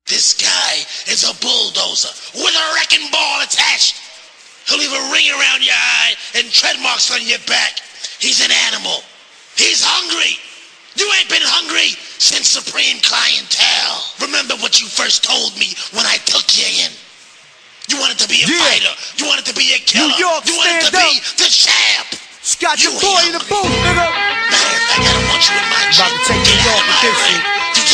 This guy is a bulldozer with a wrecking ball attached. He'll leave a ring around your eye and tread marks on your back. He's an animal. He's hungry. You ain't been hungry since Supreme Clientele. Remember what you first told me when I took you in. You wanted to be a fighter. You wanted to be a killer. New York, you wanted to be the champ. Scott, your boy in the booth, nigga. Matter of fact, I don't want you in my gym. About to take New York with this shit.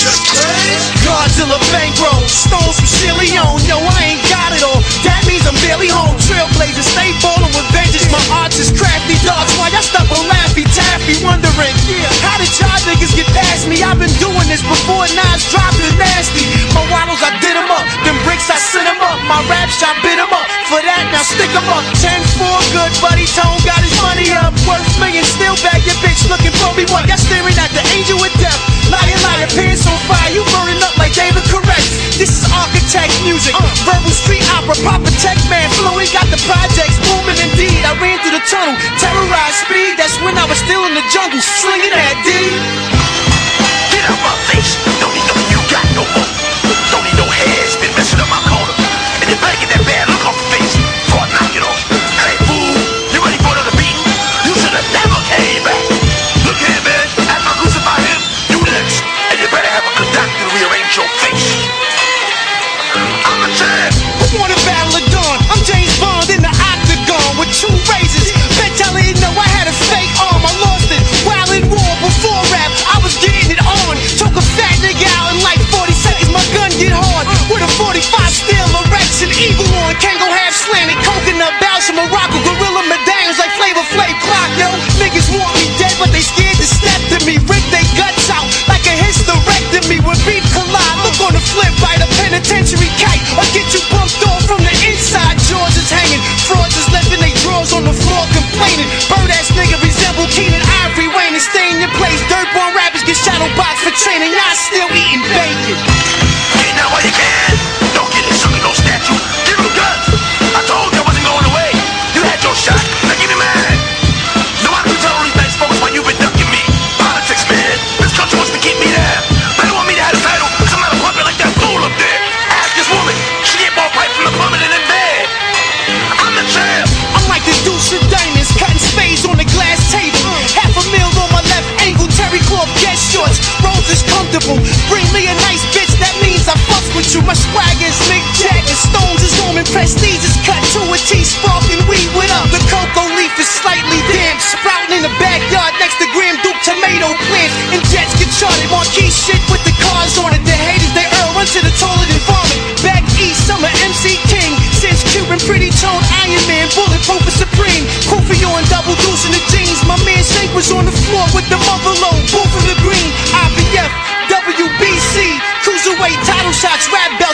Godzilla bankroll, stones from Leone. Yo, I ain't got it all. That means I'm barely home. Trailblazers, stay ballin' with vengeance. My arts is crafty dogs. Why y'all stuck on Laffy Taffy? Wondering, how did y'all niggas get past me? I've been doing this before Nas dropped it nasty. My waddles, I did them up. Them bricks, I sent them up. My raps, I bit them up. For that, now stick them up. 10-4, good buddy. Tone got his money up. Worth millions, still bag your bitch looking for me. What? Y'all staring at the angel with death. Liar, liar, pants on fire. You burning up like David Correct. This is architect music. Verbal street opera. Proper tech man. Fluid got the projects booming indeed. I ran through the tunnel. Terrorized speed. That's when I was still in the jungle. Slinging that D. Get out my face. Don't need no you got no more. Don't need no hair. It's been messing up my corner. And you better get that bad look off your face before I knock it off. Hey, fool. You ready for another beating? You should have never came back. Look here, man. After I crucify him, you next. And you better have a good doctor to rearrange your face. I'm the champ. Who wanna battle a dawn? I'm James Bond in the octagon with 2 razors. Bet y'all didn't know I had a fake arm. I lost it while in war before rap. I was getting it on. Took a fat nigga out in like 40 seconds. My gun get hard with a 45 steel erection. Eagle on, Kango half slanted. Coconut bells from Morocco. Gorilla medallions like Flavor Flav clock, yo. Niggas want me dead, but they scared to step to me. Rip they guts out like a hysterectomy. When beef collide, look on the flip by the penitentiary kite. Or get you bumped off from the inside. Jaws is hanging. Frauds is left in they drawers on the floor complaining. Bird ass nigga resemble Keenan Ivory Wayne and stay in your place. Dirtborn rappers get shadow boxed for training. Y'all still eating bacon. Get now while you can. Don't get it sucking no statue. Give him guns. I told you I wasn't going away. You had your shot. Now give me mine. No, I can tell all these nice folks why you've been ducking me. Politics, man. This country wants to keep me there. They don't want me to have a title because I'm not a puppet like that fool up there. Ask this woman. She get more pipe from the plumbing and in bed. I'm the champ. I'm like the Deuce of Diamonds, cutting spades on the glass table. $500,000 on my left ankle, terry cloth guest shorts. Rolls is comfortable. Bring me a nice bitch, that means I fuck with you. My swag is Mick Jagger, Stones is on and Prestige is cut to a T, sparking weed with up. The cocoa leaf is slightly damp, sprouting in the backyard next to Graham Duke tomato plants. And jets get charted, marquee shit with the cars on it. The haters they run to the toilet and vomit. Back east, I'm a MC King. Since Cuban, pretty tone, Iron Man, bulletproof and supreme. Koofy on double deuce in the jeans. My man Shank was on the floor with the mother load. Booth in the green, IBF, WBC, cruiserweight title shots, rap belt.